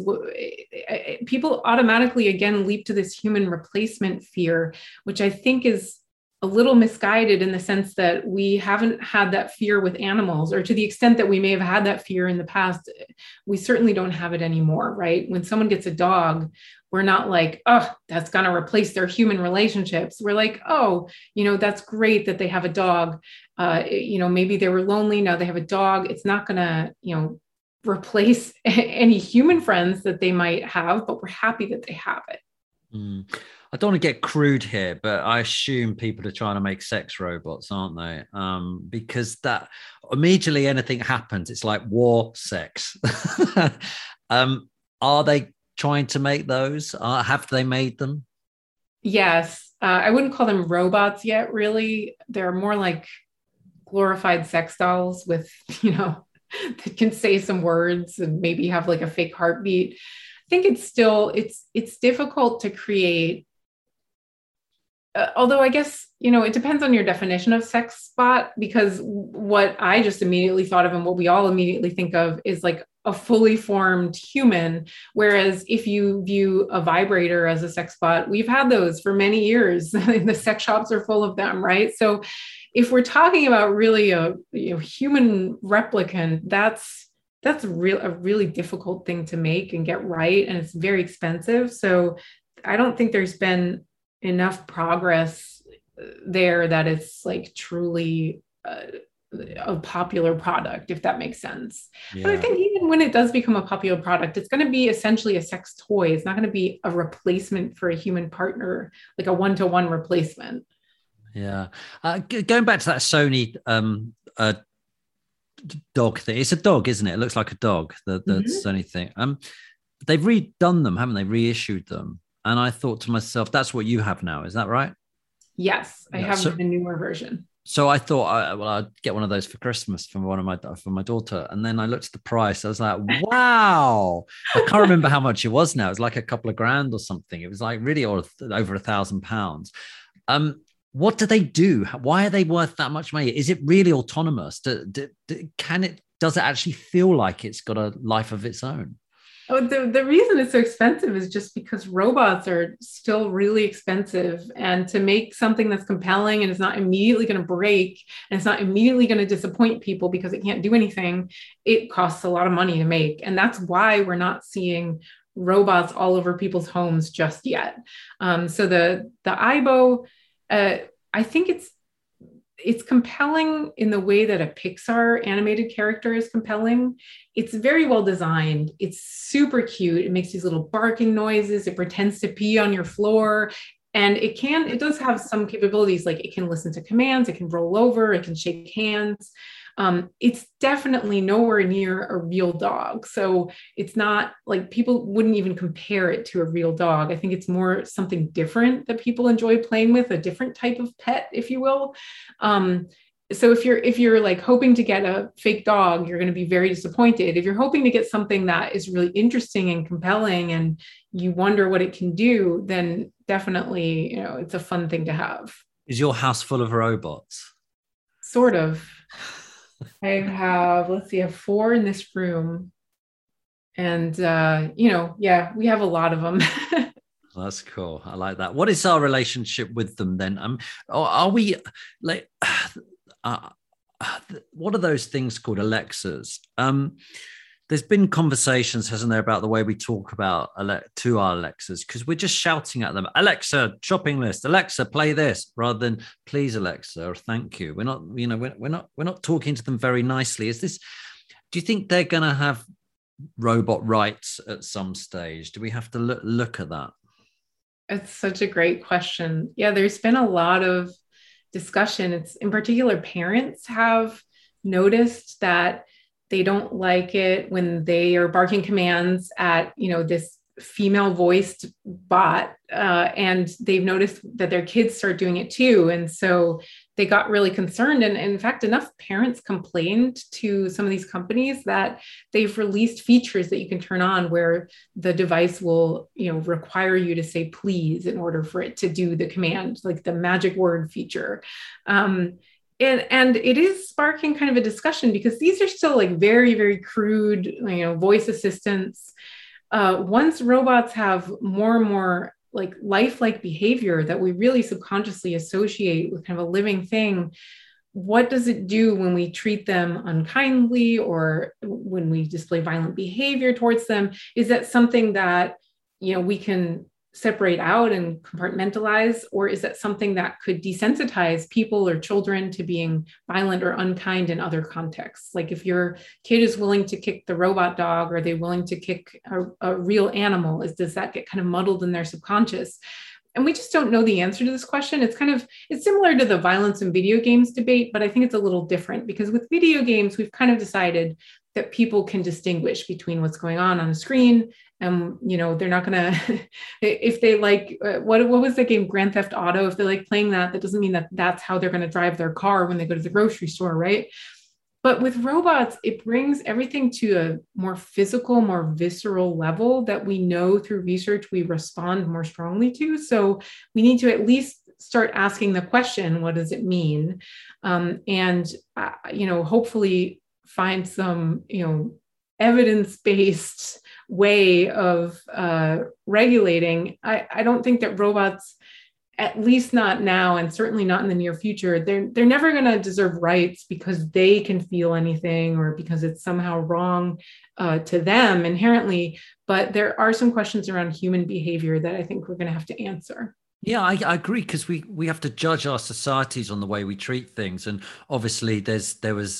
People automatically, again, leap to this human replacement fear, which I think is a little misguided, in the sense that we haven't had that fear with animals, or to the extent that we may have had that fear in the past, we certainly don't have it anymore, right? When someone gets a dog, we're not like, oh, that's going to replace their human relationships. We're like, oh, that's great that they have a dog. Maybe they were lonely. Now they have a dog. It's not going to, replace any human friends that they might have, but we're happy that they have it. I don't want to get crude here, but I assume people are trying to make sex robots, aren't they? Because that immediately anything happens, it's like war, sex. Are they trying to make those? Have they made them? Yes. I wouldn't call them robots yet, really. They're more like glorified sex dolls with, that can say some words and maybe have like a fake heartbeat. I think it's difficult to create. Although I guess, it depends on your definition of sex bot, because what I just immediately thought of and what we all immediately think of is like a fully formed human. Whereas if you view a vibrator as a sex bot, we've had those for many years. The sex shops are full of them, right? So if we're talking about really a human replicant, that's a really difficult thing to make and get right. And it's very expensive. So I don't think there's been enough progress there that it's like truly a popular product, if that makes sense. Yeah. But I think even when it does become a popular product, it's going to be essentially a sex toy. It's not going to be a replacement for a human partner, like a one-to-one replacement. Yeah. Going back to that Sony dog thing, it's a dog, isn't it? It looks like a dog, the Sony thing. They've redone them, haven't they? Reissued them. And I thought to myself, that's what you have now. Is that right? Yes, I have the newer version. So I thought, I'd get one of those for Christmas for my daughter. And then I looked at the price. I was like, wow. I can't remember how much it was now. It was like a couple of grand or something. It was like really over £1,000. What do they do? Why are they worth that much money? Is it really autonomous? Does it actually feel like it's got a life of its own? Oh, the reason it's so expensive is just because robots are still really expensive. And to make something that's compelling and it's not immediately going to break and it's not immediately going to disappoint people because it can't do anything, it costs a lot of money to make. And that's why we're not seeing robots all over people's homes just yet. So the Aibo, I think it's compelling in the way that a Pixar animated character is compelling. It's very well designed. It's super cute. It makes these little barking noises. It pretends to pee on your floor. And it does have some capabilities, like it can listen to commands, it can roll over, it can shake hands. It's definitely nowhere near a real dog. So it's not like people wouldn't even compare it to a real dog. I think it's more something different that people enjoy playing with, a different type of pet, if you will. So if you're like hoping to get a fake dog, you're going to be very disappointed. If you're hoping to get something that is really interesting and compelling and you wonder what it can do, then definitely, it's a fun thing to have. Is your house full of robots? sort of. I have, let's see, I have 4 in this room. And, yeah, we have a lot of them. That's cool. I like that. What is our relationship with them then? Are we like, what are those things called, Alexas? There's been conversations, hasn't there, about the way we talk about to our Alexas, because we're just shouting at them, Alexa, shopping list, Alexa, play this, rather than please, Alexa, or thank you. We're not, we're not talking to them very nicely. Do you think they're going to have robot rights at some stage? Do we have to look at that? It's such a great question. Yeah, there's been a lot of discussion. It's in particular, parents have noticed that they don't like it when they are barking commands at, this female voiced bot. And they've noticed that their kids start doing it too. And so they got really concerned. And in fact, enough parents complained to some of these companies that they've released features that you can turn on where the device will, require you to say please in order for it to do the command, like the magic word feature. And it is sparking kind of a discussion because these are still like very, very crude, voice assistants. Once robots have more and more like lifelike behavior that we really subconsciously associate with kind of a living thing, what does it do when we treat them unkindly or when we display violent behavior towards them? Is that something that, we can separate out and compartmentalize, or is that something that could desensitize people or children to being violent or unkind in other contexts? Like if your kid is willing to kick the robot dog, are they willing to kick a real animal? Does that get kind of muddled in their subconscious? And we just don't know the answer to this question. It's similar to the violence in video games debate, but I think it's a little different because with video games, we've kind of decided that people can distinguish between what's going on a screen. And, they're not going to, if they like, what was the game, Grand Theft Auto? If they like playing that doesn't mean that that's how they're going to drive their car when they go to the grocery store, right? But with robots, it brings everything to a more physical, more visceral level that we know through research we respond more strongly to. So we need to at least start asking the question, what does it mean? Hopefully find some, evidence-based way of regulating. I don't think that robots, at least not now, and certainly not in the near future, they're never going to deserve rights because they can feel anything or because it's somehow wrong to them inherently. But there are some questions around human behavior that I think we're going to have to answer. Yeah, I agree, because we have to judge our societies on the way we treat things, and obviously there was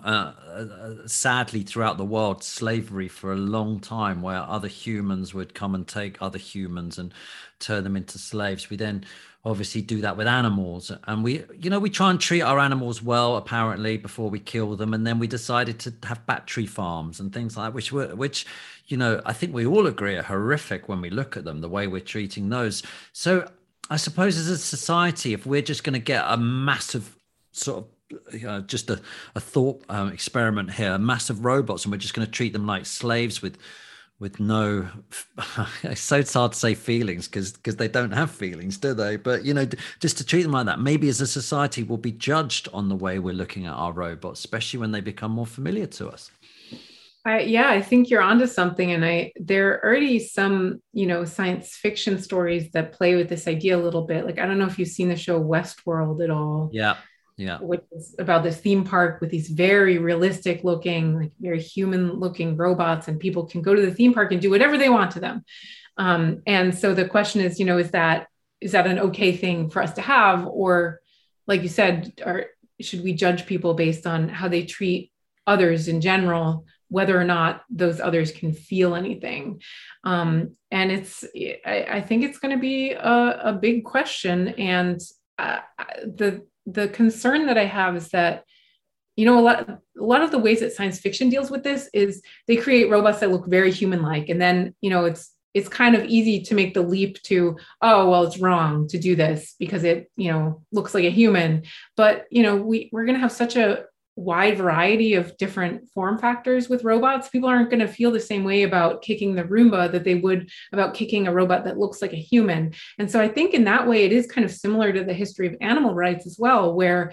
sadly throughout the world slavery for a long time, where other humans would come and take other humans and turn them into slaves. We then obviously do that with animals, and we try and treat our animals well apparently before we kill them, and then we decided to have battery farms and things like that, which I think we all agree are horrific when we look at them, the way we're treating those. So I suppose as a society, if we're just going to get a massive sort of, just a thought experiment here, massive robots, and we're just going to treat them like slaves with no, it's so hard to say feelings because they don't have feelings, do they? But, just to treat them like that, maybe as a society we'll be judged on the way we're looking at our robots, especially when they become more familiar to us. I think you're onto something. And there are already some, science fiction stories that play with this idea a little bit. Like, I don't know if you've seen the show Westworld at all. Yeah. Which is about this theme park with these very realistic looking, like very human looking robots, and people can go to the theme park and do whatever they want to them. And so the question is, is that an okay thing for us to have? Or like you said, should we judge people based on how they treat others in general, whether or not those others can feel anything? And I think it's going to be a big question. And the concern that I have is that, a lot of the ways that science fiction deals with this is they create robots that look very human-like. And then, it's kind of easy to make the leap to, oh, well, it's wrong to do this because it, looks like a human. But, we're going to have such a wide variety of different form factors with robots. People aren't going to feel the same way about kicking the Roomba that they would about kicking a robot that looks like a human. And so I think in that way, it is kind of similar to the history of animal rights as well, where,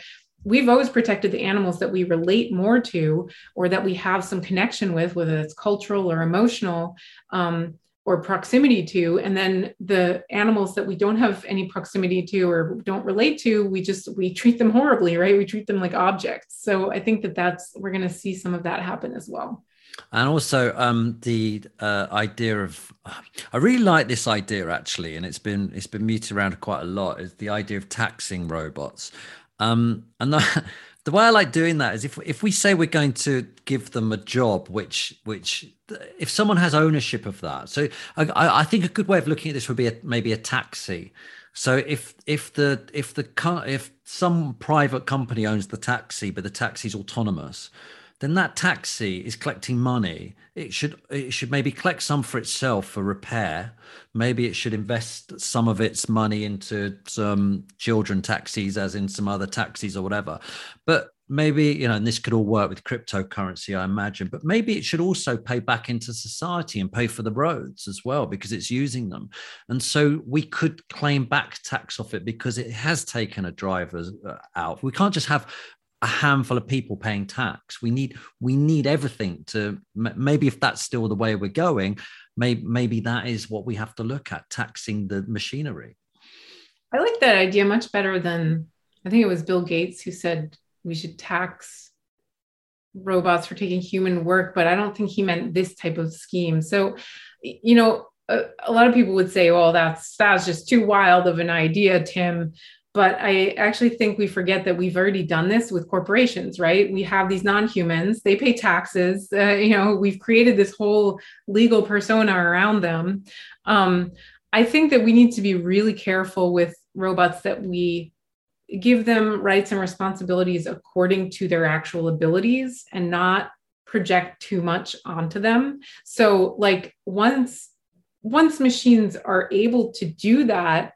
we've always protected the animals that we relate more to, or that we have some connection with, whether it's cultural or emotional, or proximity to. And then the animals that we don't have any proximity to or don't relate to, we treat them horribly, right? We treat them like objects. So I think we're going to see some of that happen as well. And also the idea of, I really like this idea actually, and it's been muted around quite a lot, is the idea of taxing robots. And the way I like doing that is if we say we're going to give them a job, which if someone has ownership of that. So I think a good way of looking at this would be maybe a taxi. So if some private company owns the taxi, but the taxi's autonomous, then that taxi is collecting money. It should maybe collect some for itself for repair. Maybe it should invest some of its money into some children taxis, as in some other taxis or whatever. But maybe, and this could all work with cryptocurrency, I imagine, but maybe it should also pay back into society and pay for the roads as well, because it's using them. And so we could claim back tax off it because it has taken a driver out. We can't just have a handful of people paying tax. We need everything to, maybe if that's still the way we're going, maybe that is what we have to look at, taxing the machinery. I like that idea much better than, I think it was Bill Gates who said we should tax robots for taking human work, but I don't think he meant this type of scheme. So, a lot of people would say, well, that's just too wild of an idea, Tim. But I actually think we forget that we've already done this with corporations, right? We have these non-humans, they pay taxes, we've created this whole legal persona around them. I think that we need to be really careful with robots, that we give them rights and responsibilities according to their actual abilities and not project too much onto them. So like once machines are able to do that,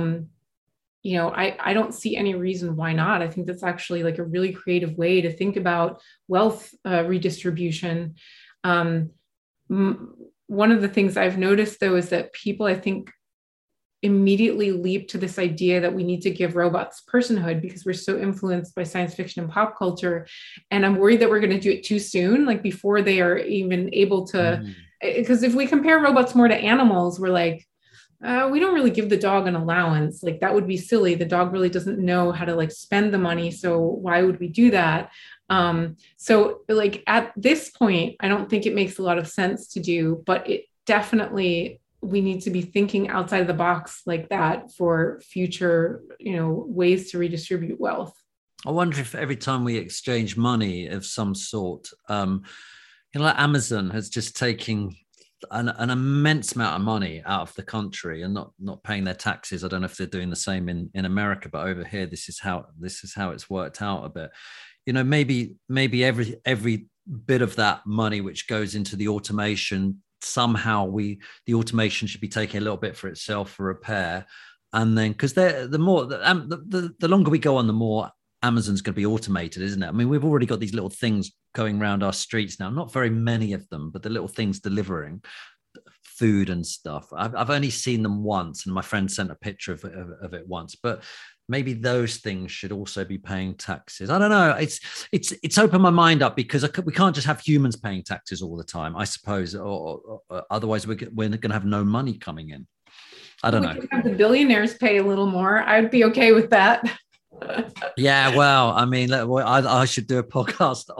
I don't see any reason why not. I think that's actually like a really creative way to think about wealth redistribution. One of the things I've noticed, though, is that people, I think, immediately leap to this idea that we need to give robots personhood because we're so influenced by science fiction and pop culture. And I'm worried that we're going to do it too soon, like before they are even able to, because if we compare robots more to animals, we're like, we don't really give the dog an allowance. Like that would be silly. The dog really doesn't know how to like spend the money. So why would we do that? So like at this point, I don't think it makes a lot of sense to do, but it definitely, we need to be thinking outside of the box like that for future, ways to redistribute wealth. I wonder if every time we exchange money of some sort, like Amazon has just taken an immense amount of money out of the country and not paying their taxes. I don't know if they're doing the same in America, but over here, this is how it's worked out a bit. Maybe every bit of that money which goes into the automation, somehow the automation should be taking a little bit for itself for repair. And then, because the longer we go on, the more Amazon's going to be automated, isn't it? I mean, we've already got these little things going around our streets now, not very many of them, but the little things delivering food and stuff. I've only seen them once, and my friend sent a picture of it once, but maybe those things should also be paying taxes. I don't know. It's opened my mind up, because we can't just have humans paying taxes all the time, I suppose, or otherwise we're going to have no money coming in. I don't know. We could have the billionaires pay a little more. I'd be okay with that. Yeah, well, I mean, I should do a podcast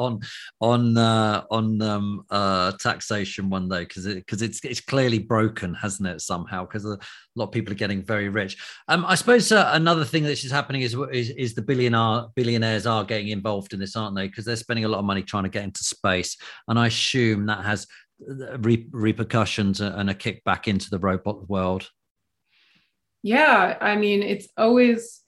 on taxation one day, because it's clearly broken, hasn't it, somehow, because a lot of people are getting very rich. I suppose another thing that is happening is the billionaires are getting involved in this, aren't they? Because they're spending a lot of money trying to get into space, and I assume that has repercussions and a kickback into the robot world. Yeah, I mean, it's always,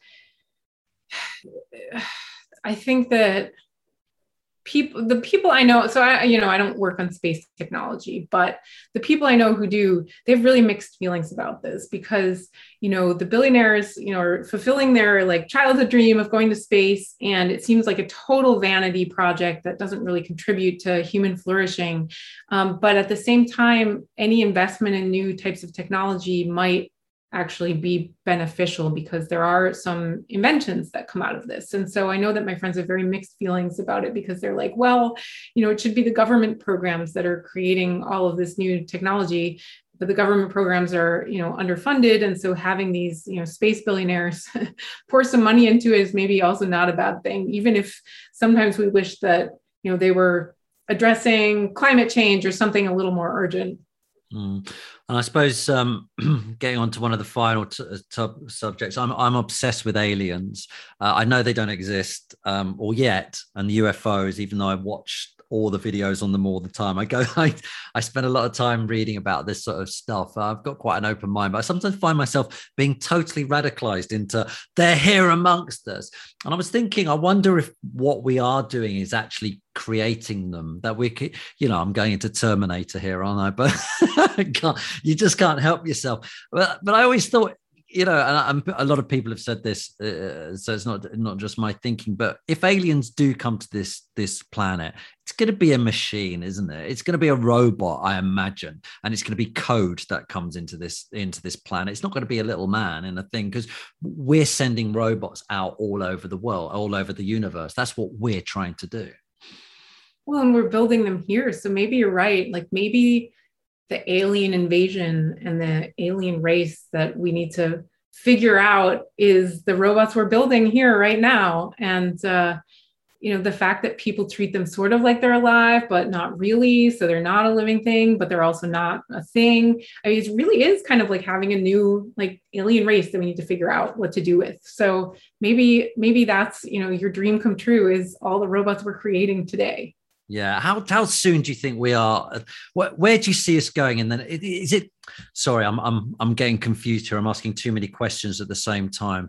I think that the people I know, so I don't work on space technology, but the people I know who do, they have really mixed feelings about this, because, the billionaires, are fulfilling their like childhood dream of going to space. And it seems like a total vanity project that doesn't really contribute to human flourishing. But at the same time, any investment in new types of technology might actually be beneficial, because there are some inventions that come out of this. And so I know that my friends have very mixed feelings about it, because they're like, well, it should be the government programs that are creating all of this new technology, but the government programs are, underfunded. And so having these, space billionaires pour some money into it is maybe also not a bad thing, even if sometimes we wish that, they were addressing climate change or something a little more urgent. And I suppose getting on to one of the final subjects, I'm obsessed with aliens. I know they don't exist or yet, and the UFOs, even though I watched all the videos on them all the time. I spend a lot of time reading about this sort of stuff. I've got quite an open mind, but I sometimes find myself being totally radicalized into they're here amongst us. And I was thinking, I wonder if what we are doing is actually creating them, that we could, I'm going into Terminator here, aren't I? But you just can't help yourself. But I always thought, and a lot of people have said this, so it's not just my thinking, but if aliens do come to this planet, it's going to be a machine, isn't it? It's going to be a robot, I imagine, and it's going to be code that comes into this planet. It's not going to be a little man in a thing, because we're sending robots out all over the world, all over the universe. That's what we're trying to do. Well, and we're building them here, so maybe you're right. Like maybe the alien invasion and the alien race that we need to figure out is the robots we're building here right now. And, the fact that people treat them sort of like they're alive, but not really. So they're not a living thing, but they're also not a thing. I mean, it really is kind of like having a new alien race that we need to figure out what to do with. So maybe that's, your dream come true, is all the robots we're creating today. Yeah. How soon do you think we are? Where do you see us going? And then is it? Sorry, I'm getting confused here. I'm asking too many questions at the same time.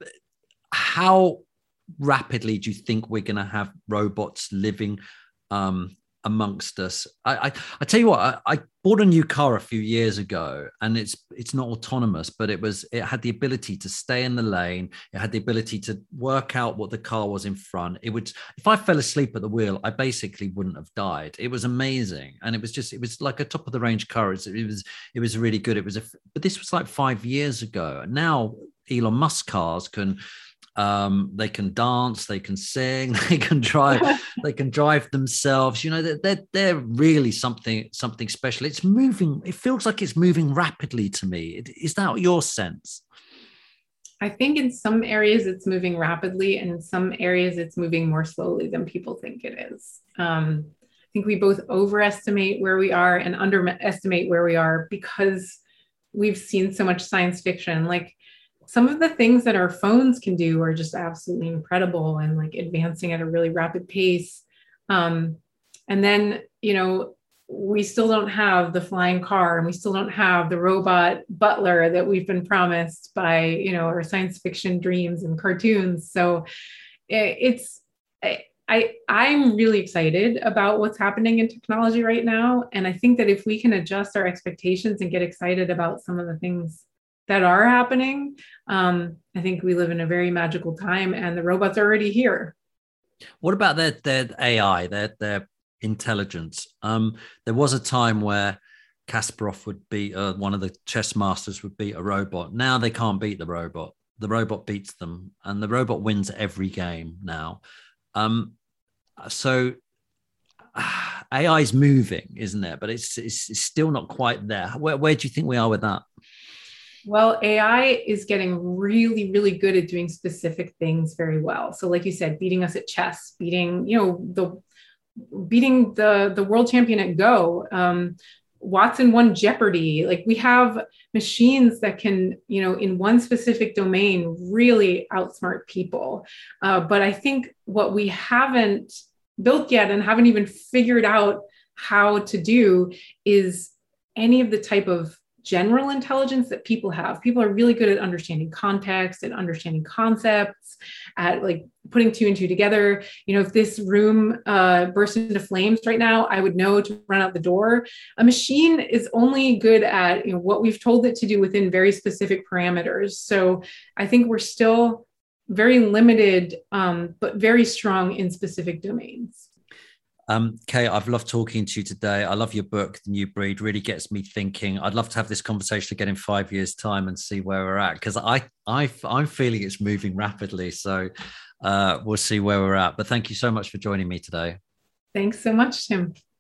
How rapidly do you think we're going to have robots living amongst us? I tell you what, I bought a new car a few years ago, and it's not autonomous, but it had the ability to stay in the lane. It had the ability to work out what the car was in front. It would, if I fell asleep at the wheel, I basically wouldn't have died. It was amazing, and it was like a top of the range car. It was really good. But this was like 5 years ago. Now Elon Musk cars can. They can dance, they can sing, they can drive themselves. They're really something special. It's moving. It feels like it's moving rapidly to me. Is that your sense? I think in some areas it's moving rapidly, and in some areas it's moving more slowly than people think it is. I think we both overestimate where we are and underestimate where we are, because we've seen so much science fiction. Like, some of the things that our phones can do are just absolutely incredible and advancing at a really rapid pace. And then, we still don't have the flying car, and we still don't have the robot butler that we've been promised by, our science fiction dreams and cartoons. So I'm really excited about what's happening in technology right now. And I think that if we can adjust our expectations and get excited about some of the things that are happening, I think we live in a very magical time, and the robots are already here. What about their AI, their intelligence? There was a time where Kasparov would beat one of the chess masters would beat a robot. Now they can't beat the robot. The robot beats them, and the robot wins every game now. So AI is moving, isn't it? But it's still not quite there. Where do you think we are with that? Well, AI is getting really, really good at doing specific things very well. So like you said, beating us at chess, beating the world champion at Go. Watson won Jeopardy. Like, we have machines that can, in one specific domain, really outsmart people. But I think what we haven't built yet and haven't even figured out how to do is any of the type of general intelligence that people have. People are really good at understanding context and understanding concepts, at putting two and two together. If this room burst into flames right now, I would know to run out the door. A machine is only good at what we've told it to do within very specific parameters. So I think we're still very limited, but very strong in specific domains. Kate, I've loved talking to you today. I love your book, The New Breed, really gets me thinking. I'd love to have this conversation again in 5 years' time and see where we're at, because I'm feeling it's moving rapidly. So we'll see where we're at. But thank you so much for joining me today. Thanks so much, Tim.